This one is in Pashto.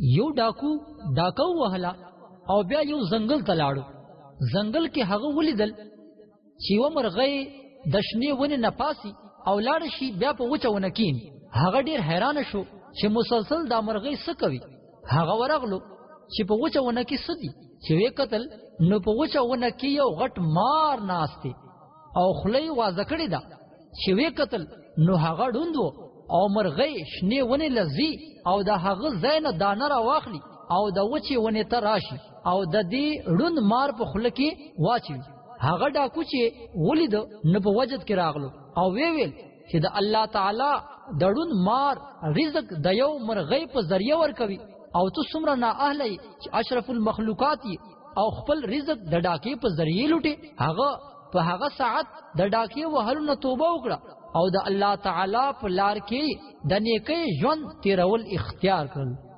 یو ډاکو وهلا او بیا یو ځنګل ته لاړو. ځنګل کې هغه ولیدل چې یوه مرغۍ د شنې ونې نه پاسي او لاړ شي بیا په وچه ونه کېني. هغه ډېر حیرانه شو چې مسلسل دا مرغۍ څه کوي. هغه ورغلو چې په وچه ونه کې څه دي. چې ویې کتل نو په وچه ونه کې یو غټ مار ناست دی او خوله یې وازه کړې ده. چې ویې کتل نو هغه ړوند و او مرغۍ شنې ونې له ځي او د هغه ځای نه دانه راواخلي او د وچې ونې ته راشي او د دې ړوند مار په خوله کې واچوي. هغه ډاکو چې ولیده نو په وجد کې راغلو او ویل چې د الله تعالی د ړوند مار رزق د یو مرغۍ په ذریعه ورکوي او تو څومره نااهله یې چې اشرف المخلوقات یې او خپل رزق د ډاکې په ذریعه لوټي. هغه په هغه ساعت د ډاکې وهلو نه توبه وکړه او د الله تعالی په لار کې د نیکۍ ژوند تیرول اختیار کړل.